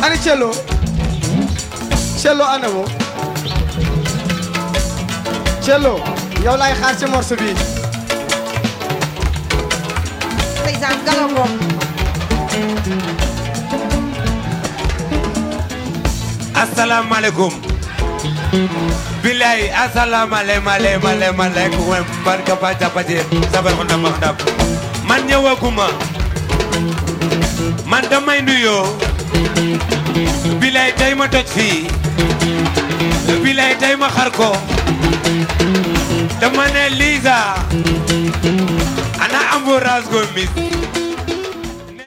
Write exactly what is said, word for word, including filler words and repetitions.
ani cello cello anamo cello yow laay xaar ci morceau bi ndeysaan galongo assalamu alaikum billahi assalamu alaikum alaikum alaikum barka pata pati sabar ko ndam ndam man ñewaguma man damay nuyo billahi tay ma toj fi billahi tay ma xar ko dama ne Lisa ana ambourage go mis